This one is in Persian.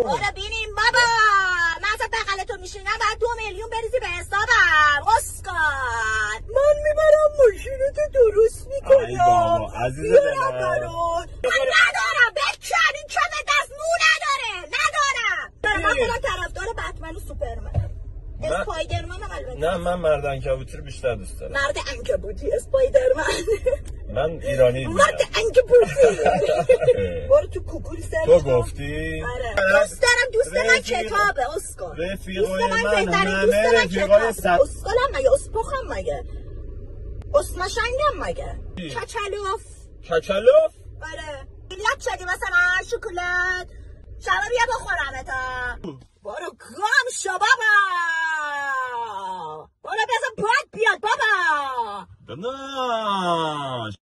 برو بینیم بابا. من تا بغل تو میشینم باید 2 میلیون بریزی به حسابم. اسکات من میبرم ماشینتو درست میکنم. ای بابا عزیز دلم. من ندارم بکن. این کم دست مو ندارم. من خودم طرفدار بتمن و سوپرمن. اسپایدرمن البته. نه من مرد عنکبوتی رو بیشتر دوست دارم. مرد عنکبوتی اسپایدرمن. من ایرانی دیدم. مرد عنکبوتی. برو تو گوگل سرچ تو گفتی؟ آره. دوست دارم. دوست من کتابه اسکل. رفیقای من بهترین دوست من کتابه. اسکلم مگه اسپخم مگه اسمشنگم مگه کچلوف. کچلوف؟ آره بیلیت شدی مثلا شکلات شبا بیا بخورمتا. برو گم شو بابا. برو بزن باد بیاد بابا. نه